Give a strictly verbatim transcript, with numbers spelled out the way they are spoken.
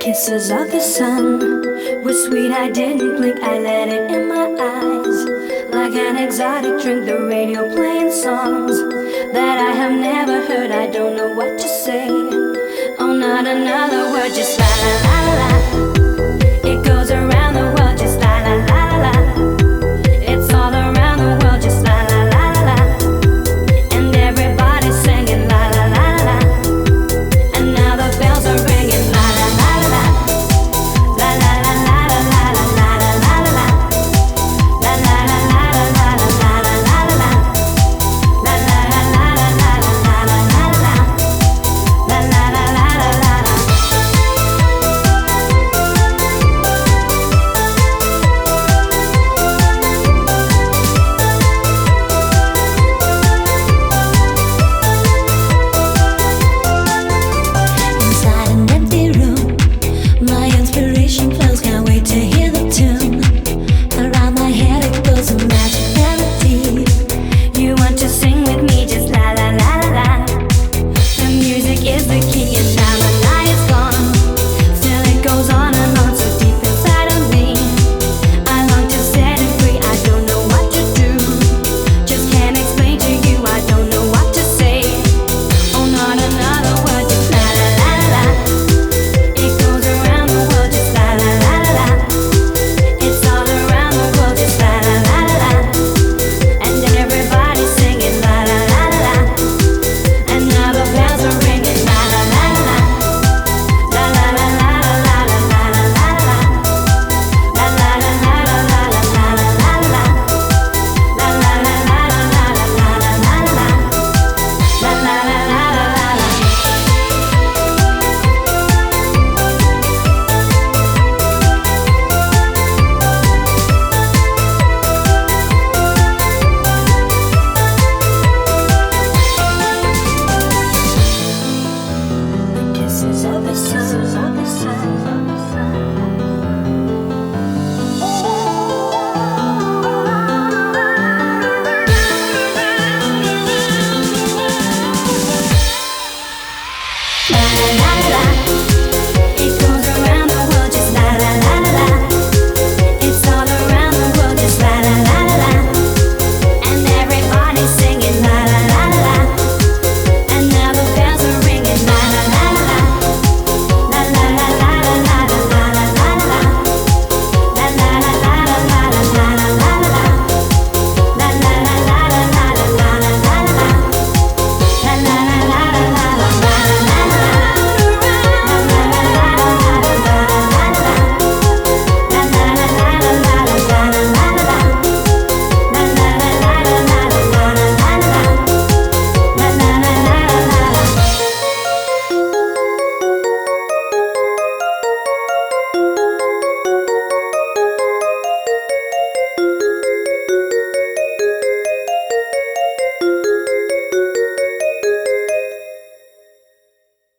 Kisses of the sun were sweet, I didn't blink, I let it in my eyes. Like an exotic drink, the radio playing songs that I have never heard, I don't know what to say. Oh, not another word, just la la la la.